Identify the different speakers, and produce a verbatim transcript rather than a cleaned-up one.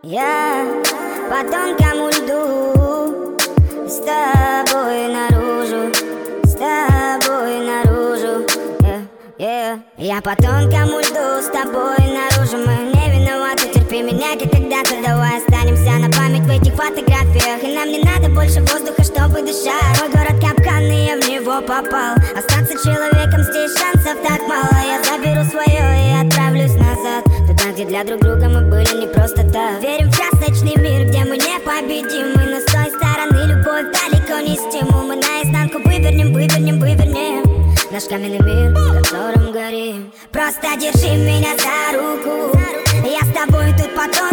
Speaker 1: Я по тонкому льду, с тобой наружу, с тобой наружу, yeah, yeah. Я по тонкому льду, с тобой наружу. Мы не виноваты, терпи меня, как когда-то. Давай останемся на память в этих фотографиях. И нам не надо больше воздуха, чтобы дышать. Мой город капкан, и я в него попал. Остаться человеком здесь шансов так мало. Я заберу свое и отправлюсь назад, туда, где для друг друга мы были не просто так. Верим в красочный мир, где мы непобедимы, но с той стороны любовь далеко не стимул. Мы наизнанку вывернем, вывернем, вывернем наш каменный мир, в котором горим. Просто держи меня за руку, я с тобой тут потом